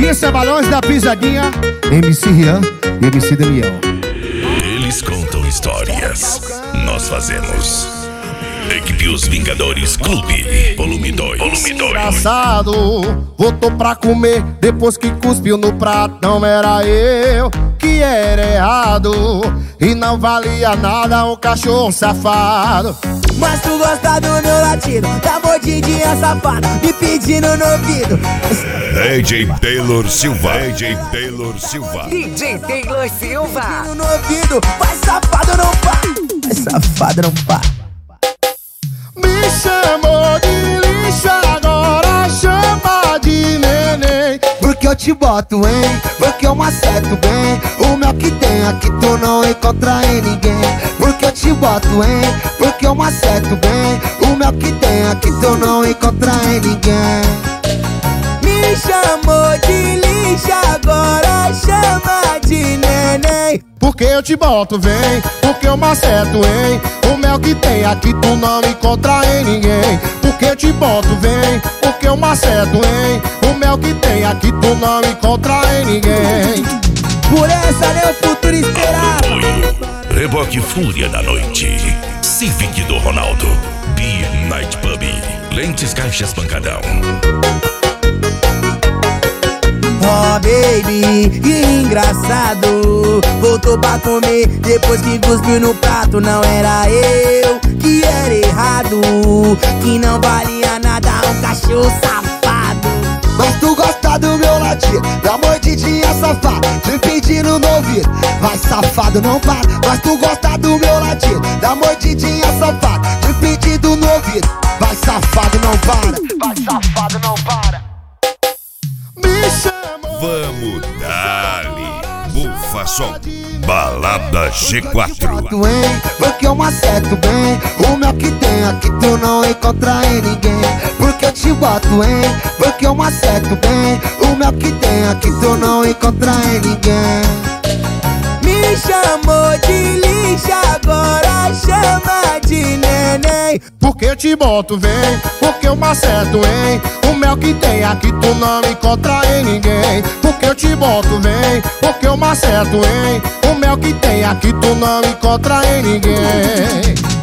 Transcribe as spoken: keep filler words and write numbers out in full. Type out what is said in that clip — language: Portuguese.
Isso é Balões da Pisadinha, M C Rian e M C Daniel. Eles contam histórias, nós fazemos. Equipe Os Vingadores Clube, volume dois. Volume dois. Engraçado, voltou pra comer depois que cuspiu no prato. Não era eu que era errado e não valia nada um cachorro safado. Mas tu gosta do meu latido, da mordidinha safada, me pedindo no ouvido. D J Taylor Silva. D J Taylor Silva. D J Taylor Silva. Pedindo no ouvido, vai safado não pá, vai safado não pá. Me chamou de lixo, agora chama de neném. Porque eu te boto, hein? Porque eu maceto bem o mel que tem aqui tu não encontra em ninguém. Porque eu te boto, hein? Porque eu maceto bem o mel que tem aqui tu não encontra em ninguém. Me chamou de lixo, agora chama de neném. Porque eu te boto, vem, porque eu maceto, hein? O mel que tem aqui tu não encontra em ninguém. Porque eu te boto, vem, porque eu maceto, hein? O mel que tem aqui tu não encontra em ninguém. Por essa meu futuro esperava. Apoio Reboque Fúria da Noite, Civic do Ronaldo, Beer Night Pub, Lentes Caixas Pancadão. Oh baby, que engraçado, voltou pra comer depois que cuspiu no prato. Não era eu que era errado, que não valia nada um cachorro safado. Mas tu gosta do meu latir, da mordidinha safada, te pedindo no ouvido, vai safado não para. Mas tu gosta do meu latir, da mordidinha safada, te pedindo no ouvido, vai safado não para, vai safado não para. Me chamou. Vamos dali, bufa som, Balada G quatro. Porque eu maceto bem o mel que tem aqui tu não encontra em ninguém. Porque eu te boto, hein? Porque eu maceto bem o mel que tem aqui tu não encontra em ninguém. Me chamou de lixo, agora chama de neném. Porque eu te boto, vem, porque eu maceto, hein? O mel que tem aqui tu não encontra em ninguém. Porque eu te boto, vem, porque eu maceto, hein? O mel que tem aqui tu não encontra em ninguém.